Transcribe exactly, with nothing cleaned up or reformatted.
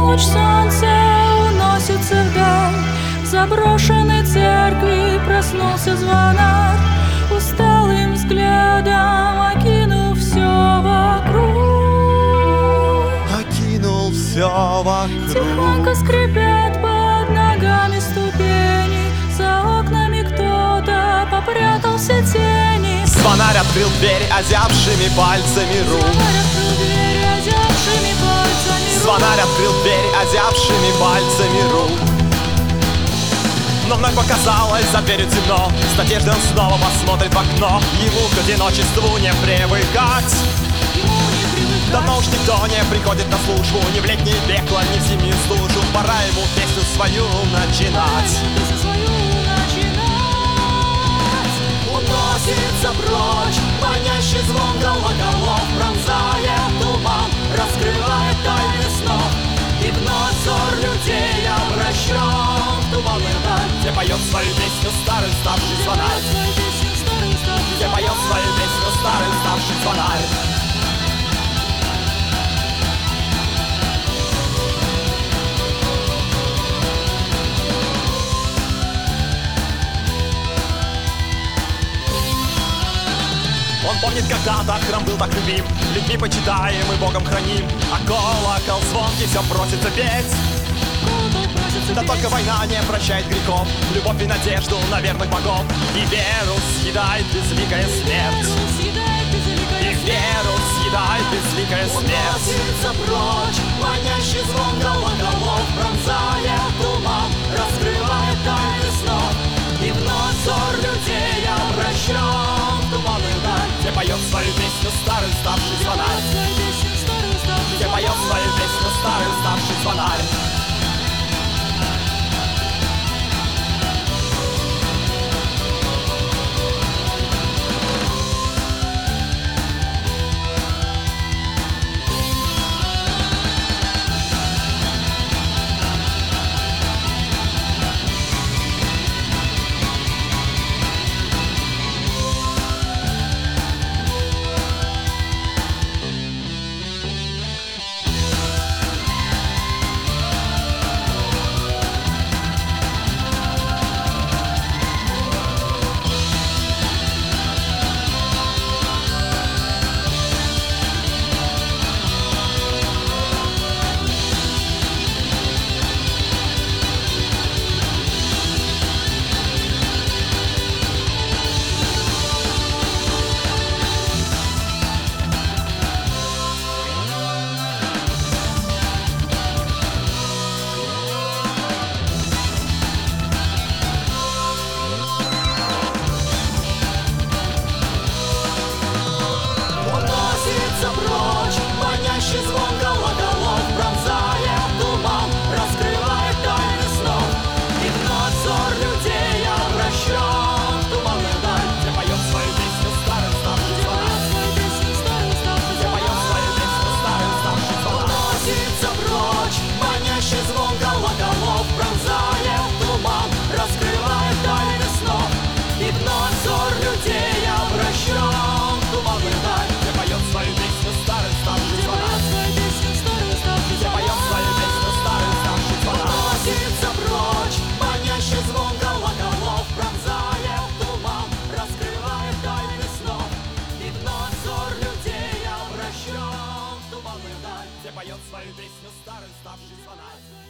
луч солнца уносится вдаль. В заброшенной церкви проснулся звонарь, усталым взглядом окинув все вокруг. Окинул все вокруг. Тихонько скрипят под ногами ступени, за окнами кто-то попрятался тени. Звонарь открыл дверь озябшими пальцами рук. Звонарь открыл дверь озябшими пальцами рук. Звонарь открыл дверь озябшими пальцами рук. Но вновь показалось за дверью темно. С надеждой он снова посмотрит в окно. Ему к одиночеству не привыкать. Давно уж никто не приходит на службу, ни в летнее пекло, ни в зимнюю стужу. Пора ему песню свою начинать. Уносится прочь манящий звон колоколов, пронзая туман, раскрывает тайны снов. И вновь взор людей обращен в туманную даль, где поет свою песню старый ставший звонарь. Где поет свою песню старый ставший звонарь. Он помнит, когда-то храм был так любим, людьми почитаем и Богом храним. А колокол звонкий все просится петь. Да только война не прощает грехов, любовь и надежду на верных богов. И веру съедает безликая смерть. И веру съедает безликая смерть. Уносится прочь манящий звон колоколов, пронзая туман, раскрывает тайны снов. И вновь взор людей обращен в туманную даль, где поет свою песню старый ставший звонарь. Где поет свою песню старый ставший звонарь. Звон колоколов, пронзая туман, раскрывает тайны снов. И вновь взор людей обращен в туманную даль, где поет свою песню старый ставший звонарь. Где поет свою песню старый ставший звонарь. Уносится прочь манящий звон колоколов, пронзая туман, раскрывает тайны снов. И вновь взор людей обращен в туманную даль, где поет свою песню старый ставший звонарь. Где поет свою песню старый ставший звонарь.